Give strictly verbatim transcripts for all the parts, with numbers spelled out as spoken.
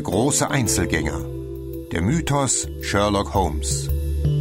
große Einzelgänger. Der Mythos Sherlock Holmes.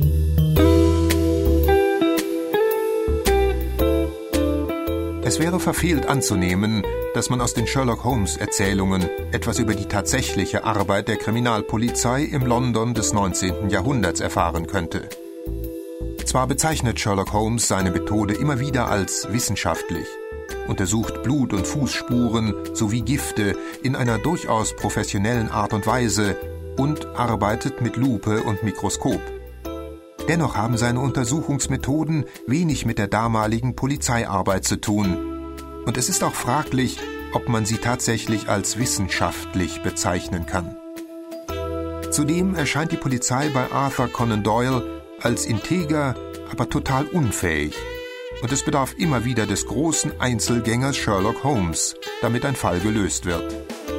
Es wäre verfehlt anzunehmen, dass man aus den Sherlock-Holmes-Erzählungen etwas über die tatsächliche Arbeit der Kriminalpolizei im London des neunzehnten Jahrhunderts erfahren könnte. Zwar bezeichnet Sherlock Holmes seine Methode immer wieder als wissenschaftlich, untersucht Blut- und Fußspuren sowie Gifte in einer durchaus professionellen Art und Weise und arbeitet mit Lupe und Mikroskop. Dennoch haben seine Untersuchungsmethoden wenig mit der damaligen Polizeiarbeit zu tun. Und es ist auch fraglich, ob man sie tatsächlich als wissenschaftlich bezeichnen kann. Zudem erscheint die Polizei bei Arthur Conan Doyle als integer, aber total unfähig. Und es bedarf immer wieder des großen Einzelgängers Sherlock Holmes, damit ein Fall gelöst wird.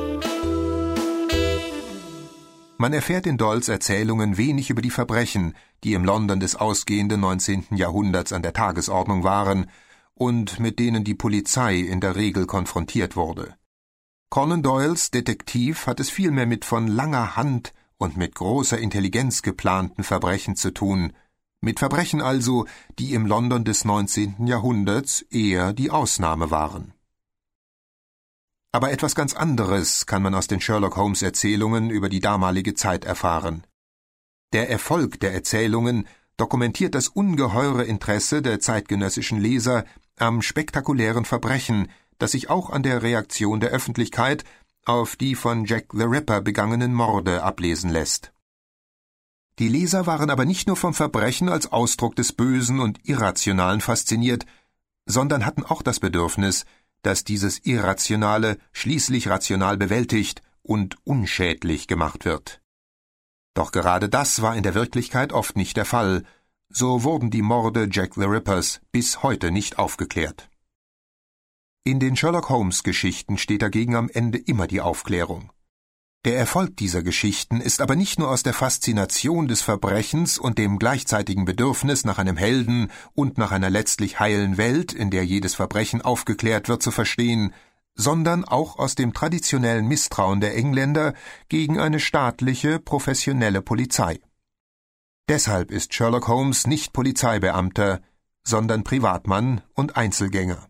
Man erfährt in Doyles Erzählungen wenig über die Verbrechen, die im London des ausgehenden neunzehnten Jahrhunderts an der Tagesordnung waren und mit denen die Polizei in der Regel konfrontiert wurde. Conan Doyles Detektiv hat es vielmehr mit von langer Hand und mit großer Intelligenz geplanten Verbrechen zu tun, mit Verbrechen also, die im London des neunzehnten Jahrhunderts eher die Ausnahme waren. Aber etwas ganz anderes kann man aus den Sherlock-Holmes-Erzählungen über die damalige Zeit erfahren. Der Erfolg der Erzählungen dokumentiert das ungeheure Interesse der zeitgenössischen Leser am spektakulären Verbrechen, das sich auch an der Reaktion der Öffentlichkeit auf die von Jack the Ripper begangenen Morde ablesen lässt. Die Leser waren aber nicht nur vom Verbrechen als Ausdruck des Bösen und Irrationalen fasziniert, sondern hatten auch das Bedürfnis, dass dieses Irrationale schließlich rational bewältigt und unschädlich gemacht wird. Doch gerade das war in der Wirklichkeit oft nicht der Fall, so wurden die Morde Jack the Rippers bis heute nicht aufgeklärt. In den Sherlock-Holmes-Geschichten steht dagegen am Ende immer die Aufklärung. Der Erfolg dieser Geschichten ist aber nicht nur aus der Faszination des Verbrechens und dem gleichzeitigen Bedürfnis nach einem Helden und nach einer letztlich heilen Welt, in der jedes Verbrechen aufgeklärt wird, zu verstehen, sondern auch aus dem traditionellen Misstrauen der Engländer gegen eine staatliche, professionelle Polizei. Deshalb ist Sherlock Holmes nicht Polizeibeamter, sondern Privatmann und Einzelgänger.